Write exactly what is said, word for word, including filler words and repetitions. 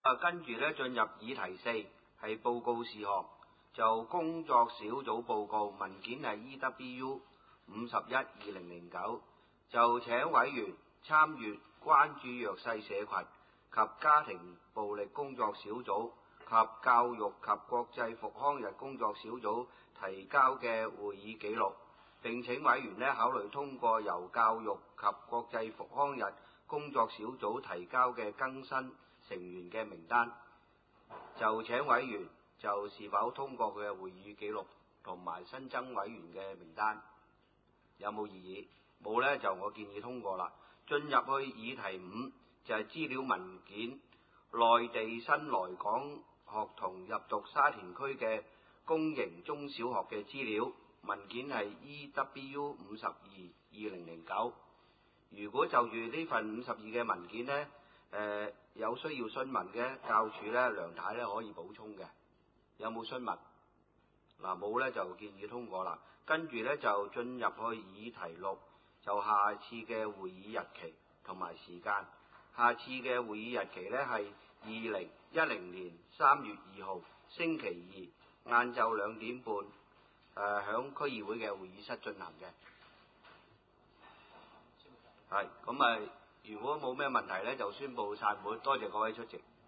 跟住咧進入議題四，係報告事項，就工作小組報告文件係 E W U 五十一二零零九，就請委員參閱關注弱勢社群及家庭暴力工作小組及教育及國際復康日工作小組提交嘅會議記錄，並請委員咧考慮通過由教育及國際復康日工作小組提交嘅更新成員嘅名單，就請委員就是否通過佢嘅會議記錄同埋新增委員嘅名單，有冇異議？冇呢，就我建議通過啦。進入去議題五，就係資料文件，內地新來港學童入讀沙田區嘅公營中小學嘅資料文件係 E W U 五十二二零零九。如果就住呢份五十二嘅文件呢，誒、呃、有需要詢問嘅，教署咧梁太咧可以補充嘅，有冇詢問？嗱冇咧就建議通過啦。跟住咧就進入去議題六，就下次嘅會議日期同埋時間。下次嘅會議日期咧係二零一零年三月二號星期二晏晝兩點半，誒、呃、響區議會嘅會議室進行嘅。係咁啊！如果冇咩問題咧，就宣布散會。多謝各位出席。